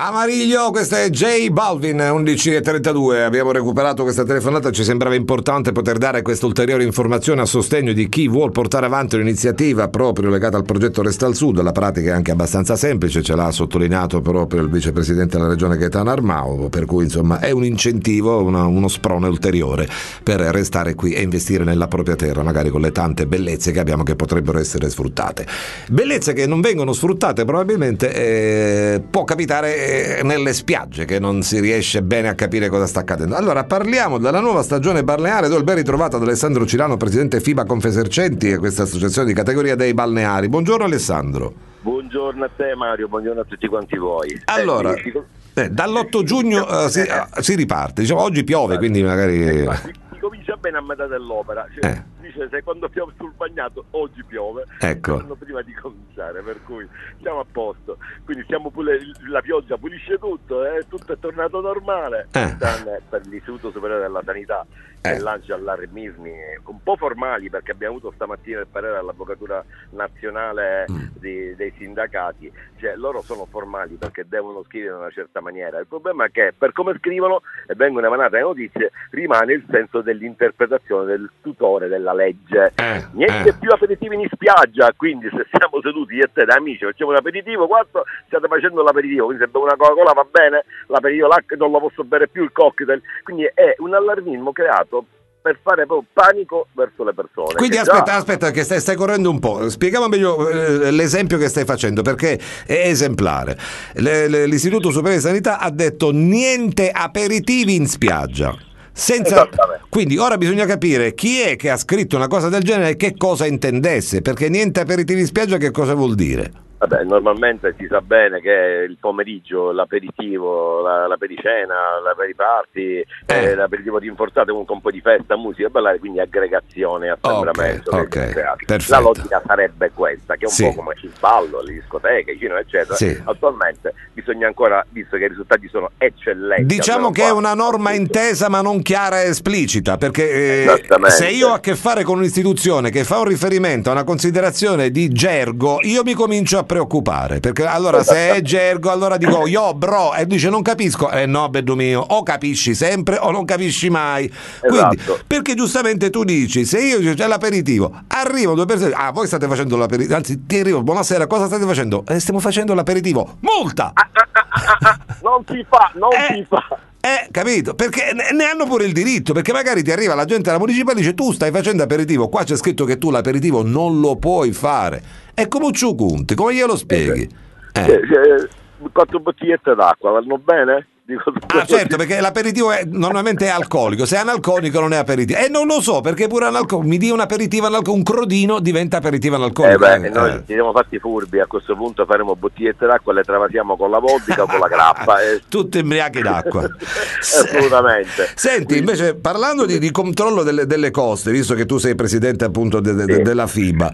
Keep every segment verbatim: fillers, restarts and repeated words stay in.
Amariglio, questo è J Balvin, undici e trentadue. Abbiamo recuperato questa telefonata, ci sembrava importante poter dare questa ulteriore informazione a sostegno di chi vuol portare avanti un'iniziativa proprio legata al progetto Resta al Sud. La pratica è anche abbastanza semplice, ce l'ha sottolineato proprio il vicepresidente della regione Gaetano Armao, per cui insomma è un incentivo, una, uno sprone ulteriore per restare qui e investire nella propria terra, magari con le tante bellezze che abbiamo che potrebbero essere sfruttate. Bellezze che non vengono sfruttate probabilmente, eh, può capitare nelle spiagge, che non si riesce bene a capire cosa sta accadendo. Allora parliamo della nuova stagione balneare. Do il ben ritrovato ad Alessandro Cirano, presidente FIBA Confesercenti, e questa associazione di categoria dei balneari. Buongiorno Alessandro. Buongiorno a te Mario, buongiorno a tutti quanti voi. Allora, eh, eh, dall'otto giugno uh, si, uh, si riparte, diciamo oggi piove, quindi magari si comincia bene a metà dell'opera, cioè, eh. dice se quando piove sul bagnato oggi piove, ecco, prima di cominciare, per cui siamo a posto, quindi siamo pure, la pioggia pulisce tutto, eh, tutto è tornato normale, eh. per l'Istituto Superiore della Sanità che eh. lancia allarmismi un po' formali, perché abbiamo avuto stamattina il parere dell'Avvocatura Nazionale mm. di, dei sindacati, cioè loro sono formali perché devono scrivere in una certa maniera. Il problema è che per come scrivono e vengono emanate le notizie rimane il senso dell'interpretazione del tutore della legge. Eh, Niente eh. più aperitivi in spiaggia, quindi se siamo seduti io e te da amici facciamo un aperitivo, quattro state facendo l'aperitivo, quindi se bevo una Coca-Cola va bene, l'aperitivo l'acqua non la posso bere più, il cocktail, quindi è un allarmismo creato per fare proprio panico verso le persone. Quindi che aspetta, già... aspetta, che stai, stai correndo un po'. Spieghiamo meglio eh, l'esempio che stai facendo, perché è esemplare. Le, le, L'Istituto Superiore di Sanità ha detto niente aperitivi in spiaggia. Senza... Quindi ora bisogna capire chi è che ha scritto una cosa del genere e che cosa intendesse, perché niente aperitivi in spiaggia che cosa vuol dire? Vabbè, normalmente si sa bene che il pomeriggio, l'aperitivo, la, l'apericena, l'aperiparty, eh. eh, l'aperitivo rinforzato comunque un po' di festa, musica e ballare, quindi aggregazione, assembramento. Okay, okay, la logica sarebbe questa, che è un sì. po' come il ballo, le discoteche, il cinema, eccetera. Sì. Attualmente bisogna ancora, visto che i risultati sono eccellenti. Diciamo che qua, è una norma appunto intesa ma non chiara e esplicita, perché eh, se io ho a che fare con un'istituzione che fa un riferimento a una considerazione di gergo, io mi comincio a preoccupare, perché allora se è gergo allora dico yo bro, e dice non capisco, eh no bello mio, o capisci sempre o non capisci mai. Quindi esatto. Perché giustamente tu dici, se io c'è l'aperitivo, arrivano due persone, ah voi state facendo l'aperitivo, anzi ti arrivo, buonasera, cosa state facendo? Eh, stiamo facendo l'aperitivo, multa! Ah, ah, ah, ah, ah, non si fa, non eh, si fa. Eh, capito? Perché ne hanno pure il diritto, perché magari ti arriva la gente della municipale e dice tu stai facendo aperitivo, qua c'è scritto che tu l'aperitivo non lo puoi fare. E come ci conti? Come glielo spieghi? Eh. Eh. Eh, quattro bottigliette d'acqua, vanno bene? Dico, ah certo, perché l'aperitivo è, normalmente è alcolico, se è analcolico non è aperitivo, e non lo so perché pure analcolico, mi dia un aperitivo analcolico, un crodino diventa aperitivo analcolico. Eh beh, eh, noi eh. ci siamo fatti furbi, a questo punto faremo bottigliette d'acqua e le travasiamo con la vodka o con la grappa. Eh. Tutti imbriachi d'acqua. Assolutamente. Senti, Quindi... invece parlando di, di controllo delle, delle coste, visto che tu sei presidente appunto de, de, sì. della FIBA,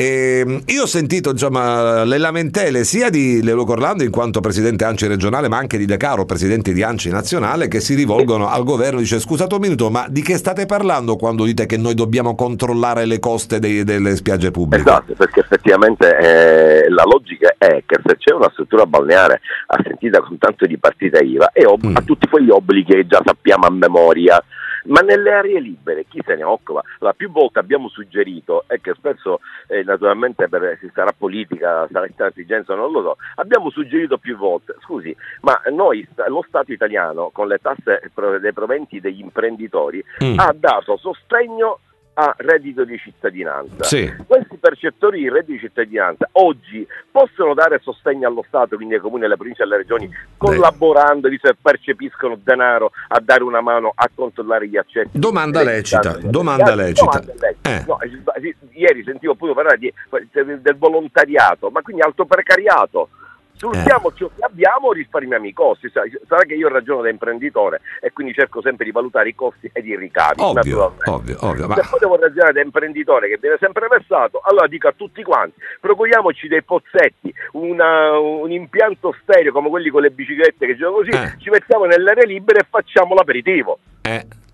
eh, io ho sentito insomma le lamentele sia di Leo Corlando in quanto presidente ANCI regionale, ma anche di De Caro, presidente di ANCI nazionale, che si rivolgono al governo e dice scusate un minuto, ma di che state parlando quando dite che noi dobbiamo controllare le coste dei, delle spiagge pubbliche? Esatto, perché effettivamente eh, la logica è che se c'è una struttura balneare assentita con tanto di partita I V A e ob- mm. ha tutti quegli obblighi che già sappiamo a memoria. Ma nelle aree libere chi se ne occupa? Allora, più volte abbiamo suggerito, e che spesso eh, naturalmente per, si sarà politica, sarà intransigenza, non lo so, abbiamo suggerito più volte, scusi, ma noi, lo Stato italiano con le tasse dei proventi degli imprenditori mm. ha dato sostegno a reddito di cittadinanza. Sì. Questi percettori di reddito di cittadinanza oggi possono dare sostegno allo Stato, quindi ai comuni, alle province e alle regioni, collaborando, visto che percepiscono denaro, a dare una mano a controllare gli accessi. Domanda lecita, domanda lecita. Eh. No, ieri sentivo appunto parlare di, del volontariato, ma quindi alto precariato. Sfruttiamo eh. ciò che abbiamo, risparmiamo i costi. Sarà che io ragiono da imprenditore e quindi cerco sempre di valutare i costi ed i ricavi. Ovvio, ovvio, ovvio. Ma... Se poi devo ragionare da imprenditore che viene sempre versato, allora dico a tutti quanti, procuriamoci dei pozzetti, una, un impianto stereo come quelli con le biciclette che girano così, eh. ci mettiamo nelle aree libere e facciamo l'aperitivo. Eh.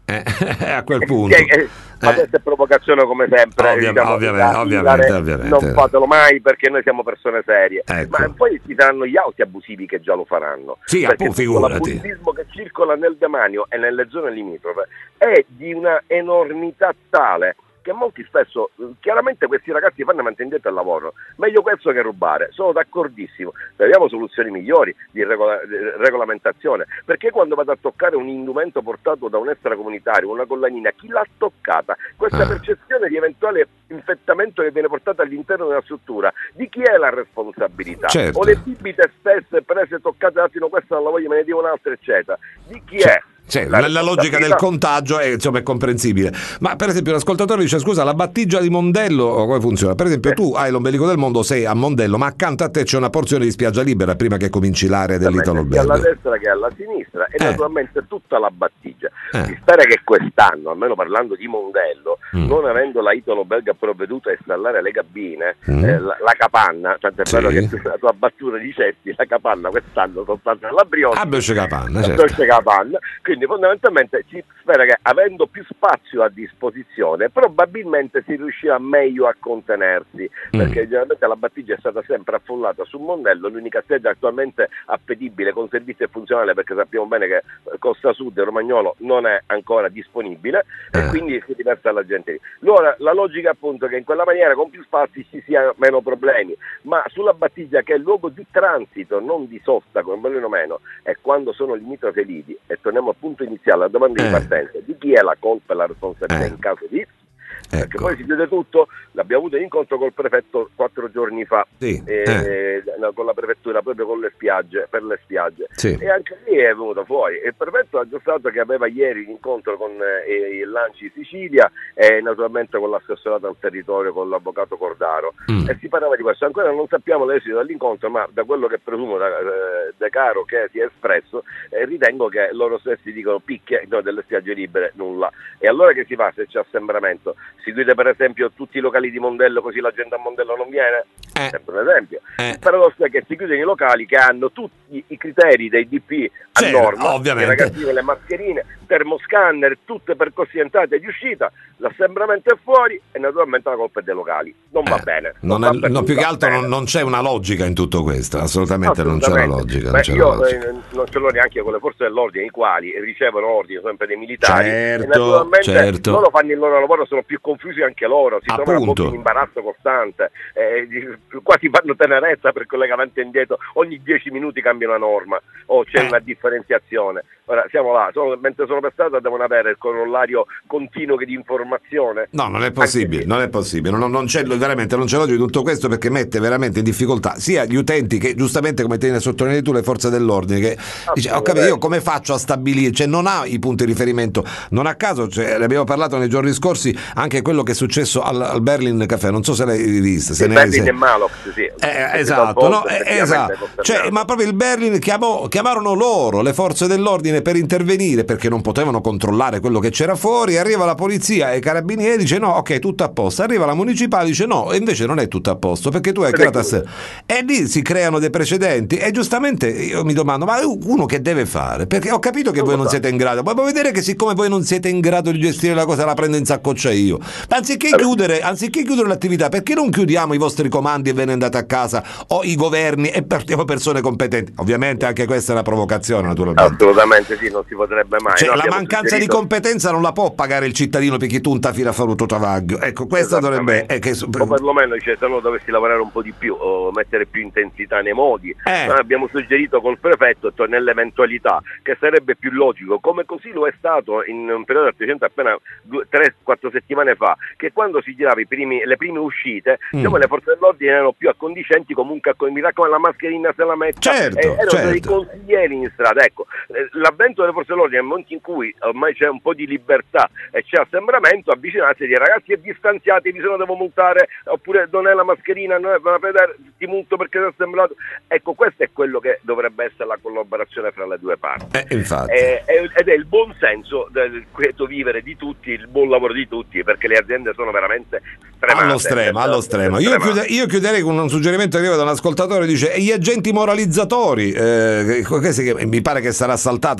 Eh, a quel punto. Eh, ma eh. questa è provocazione come sempre. Ovvia- diciamo, ovviamente, da ovviamente, tirare, ovviamente. non fatelo mai perché noi siamo persone serie. Ecco. Ma poi ci saranno gli auti abusivi che già lo faranno. Sì, perché appunto, tutto figurati. l'abusivismo che circola nel demanio e nelle zone limitrofe è di una enormità tale che molti spesso, chiaramente questi ragazzi fanno mantenere il lavoro, meglio questo che rubare, sono d'accordissimo, troviamo soluzioni migliori di, regola, di regolamentazione, perché quando vado a toccare un indumento portato da un extracomunitario, una collanina, chi l'ha toccata? Questa Ah. percezione di eventuale infettamento che viene portata all'interno della struttura, di chi è la responsabilità? Certo. O le bibite stesse prese, toccate, dati, no, questa non la voglio, me ne dico un'altra, eccetera, di chi Cioè, è? Cioè, La la, la logica del responsabilità? contagio è, insomma, è comprensibile. Ma per esempio l'ascoltatore dice: scusa, la battigia di Mondello come funziona? Per esempio, tu hai l'ombelico del mondo, sei a Mondello, ma accanto a te c'è una porzione di spiaggia libera prima che cominci l'area dell'Italo sia alla Albergo. destra che alla sinistra e Eh. naturalmente tutta la battigia. Eh. Si spera che quest'anno, almeno parlando di Mondello, Mm. non avendo la Italo Belga provveduto a installare le cabine, Mm. eh, la, la capanna, tanto è Sì. vero che tu, la tua battuta dicesti, la capanna quest'anno sono state la brioche, Ah, Dolce Capanna, la certo. Dolce Capanna, quindi fondamentalmente si spera che avendo più spazio a disposizione probabilmente si riuscirà meglio a contenersi, Mm. perché generalmente la battigia è stata sempre affollata su Mondello, l'unica sede attualmente appetibile con servizio e funzionale, perché sappiamo bene che Costa Sud e Romagnolo non è ancora disponibile Eh. e quindi si diversa la gente lì. Allora la logica è appunto che in quella maniera con più spazi ci sia meno problemi, ma sulla battigia, che è il luogo di transito, non di sosta come vogliono meno, è quando sono limitrofe lidi, e torniamo al punto iniziale, la domanda Eh. di partenza, di chi è la colpa e la responsabilità Eh. in caso di... Perché Ecco. poi si chiude tutto, l'abbiamo avuto in incontro col prefetto quattro giorni fa, Sì, eh, no, con la prefettura proprio con le spiagge, per le spiagge, Sì. e anche lì è venuto fuori. Il prefetto ha già stato che aveva ieri l'incontro con eh, il Lanci Sicilia e naturalmente con l'assessorato al territorio, con l'avvocato Cordaro, Mm. e si parlava di questo. Ancora non sappiamo l'esito dell'incontro, ma da quello che presumo da eh, De Caro che si è espresso, eh, ritengo che loro stessi dicono picche, no, delle spiagge libere nulla. E allora che si fa se c'è assembramento? Si chiude per esempio tutti i locali di Mondello così la gente a Mondello non viene? Eh. Sempre un esempio. Eh. Il paradosso è che si chiudono i locali che hanno tutti i criteri dei D P a Certo, norma, ovviamente. i ragazzini con le mascherine, termoscanner, tutte percorsi di entrata e di uscita, l'assembramento è fuori e naturalmente la colpa è dei locali. Non va Eh, bene. non va è- per no, più che nulla altro non, bene. non c'è una logica in tutto questo, assolutamente, non c'è una Assolutamente. logica. Beh, Non c'è io una logica. eh, non ce l'ho neanche con le forze dell'ordine, i quali ricevono ordini sempre dei militari, Certo, e naturalmente certo. loro fanno il loro lavoro, sono più confusi anche loro, si trovano Appunto. proprio in imbarazzo costante, eh, di- quasi fanno tenerezza per collegamento indietro, ogni dieci minuti cambia una norma o c'è Eh. una differenziazione. Ora siamo là, sono- mentre sono per strada devono avere il corollario continuo di informazione. No, non è possibile, Anche lì. non è possibile, non, non c'è veramente, non c'è logica di tutto questo, perché mette veramente in difficoltà sia gli utenti che, giustamente come te ne sottolineato tu, le forze dell'ordine, che dice, ho capito, io come faccio a stabilire, cioè non ha i punti di riferimento, non a caso, cioè, ne abbiamo parlato nei giorni scorsi, anche quello che è successo al, al Berlin Café, non so se l'hai visto, se Il ne Berlin se- e Malox, sì. Eh, Che esatto, talvolta no? Eh, effettivamente esatto. è confermato. Cioè, ma proprio il Berlin chiamò, chiamarono loro, le forze dell'ordine, per intervenire perché non potevano controllare quello che c'era fuori. Arriva la polizia e i carabinieri, dice no, ok, tutto a posto. Arriva la municipale, dice no, e invece non è tutto a posto perché tu hai Ed è creato chiuso. ass- e lì si creano dei precedenti e giustamente io mi domando, ma uno che deve fare? Perché ho capito che Non voi lo non so. siete in grado, ma puoi vedere che siccome voi non siete in grado di gestire la cosa, la prendo in saccoccia io. Anziché Allora. chiudere, anziché chiudere l'attività, perché non chiudiamo i vostri comandi e ve ne andate a casa, o i governi e partiamo persone competenti? Ovviamente anche questa è una provocazione, naturalmente. Assolutamente sì, non si potrebbe mai. Cioè, No, la abbiamo mancanza di suggerito- competenza non la può pagare il cittadino perché tu un tafila fa tutto travaglio. Ecco, questo dovrebbe. Esattamente. È che, O perlomeno dice, se no dovessi lavorare un po' di più o mettere più intensità nei modi. Eh. Noi abbiamo suggerito col prefetto, cioè, nell'eventualità, che sarebbe più logico, come così lo è stato in un periodo precedente appena tre quattro settimane fa, che quando si girava i primi, le prime uscite, Mm. diciamo, le forze dell'ordine erano più accondiscenti comunque, a, mi raccomando, la mascherina se la metta, Certo, e erano certo. dei consiglieri in strada. Ecco, eh, l'avvento delle forze dell'ordine nel momento in cui ormai c'è un po' di libertà e c'è assembramento, avvicinarsi e dire ragazzi è distanziatevi, se no devo multare, oppure non è la mascherina, non è, va a vedere, ti multo perché sei assemblato. Ecco, questo è quello che dovrebbe essere la collaborazione fra le due parti. Eh, infatti. Eh, è- ed è il buon senso del quieto vivere di tutti, il buon lavoro di tutti, perché le aziende sono veramente stremate. Allo stremo, allo stremo. Io, chiude- io chiuderei con un suggerimento che arriva da un ascoltatore, dice: e gli agenti moralizzatori? Eh, che- questi che mi pare che sarà saltata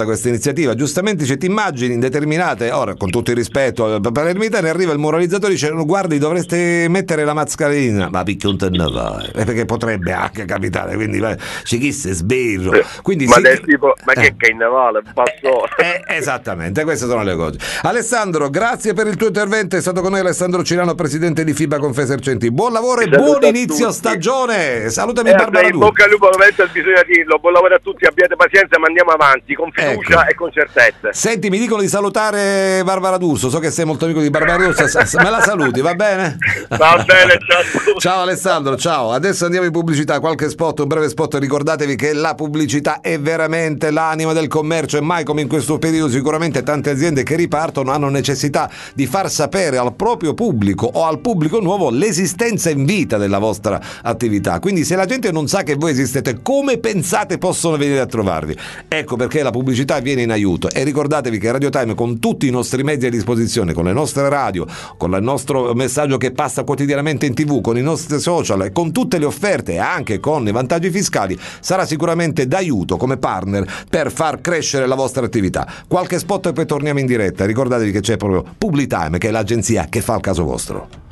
questa iniziativa. Giustamente dice, ti immagini in determinate, ora con tutto il rispetto per Palermitano, arriva il moralizzatore e dice, guardi, dovreste mettere la mascherina, ma picchio un tennavale, perché potrebbe anche capitare, quindi ci chisse sbirro. Quindi, ma sì, del tipo, ma eh, che carnevale, passo. Eh, eh, esattamente, queste sono le cose. Alessandro, grazie per il tuo intervento, è stato con noi Alessandro Cirano, presidente di FIBA Confesercenti. Buon lavoro e buon inizio stagione. Salutami eh, Barbara in D'Urso. bocca al lupo, veramente bisogna dirlo. Buon lavoro a tutti, abbiate pazienza, ma andiamo avanti con fiducia, ecco, e con certezza. Senti, mi dicono di salutare Barbara D'Urso, so che sei molto amico di Barbara D'Urso, me la saluti, va bene? Va bene, ciao. Ciao Alessandro, ciao. Adesso andiamo in pubblicità, qualche spot, un breve spot. Ricordatevi che la pubblicità è veramente l'anima del commercio e mai come in questo periodo sicuramente tante aziende che ripartono hanno necessità di far sapere al proprio pubblico o al pubblico nuovo l'esistenza in vita della vostra attività. Quindi se la gente non sa che voi esistete, come pensate possono venire a trovarvi? Ecco perché la pubblicità viene in aiuto. E ricordatevi che Radio Time, con tutti i nostri mezzi a disposizione, con le nostre radio, con il nostro messaggio che passa quotidianamente in tv, con i nostri social e con tutte le offerte e anche con i vantaggi fiscali, sarà sicuramente d'aiuto come partner per far crescere la vostra attività. Qualche spot e poi torniamo in diretta. Ricordatevi che c'è proprio Publitime, che è l'agenzia che fa il caso vostro.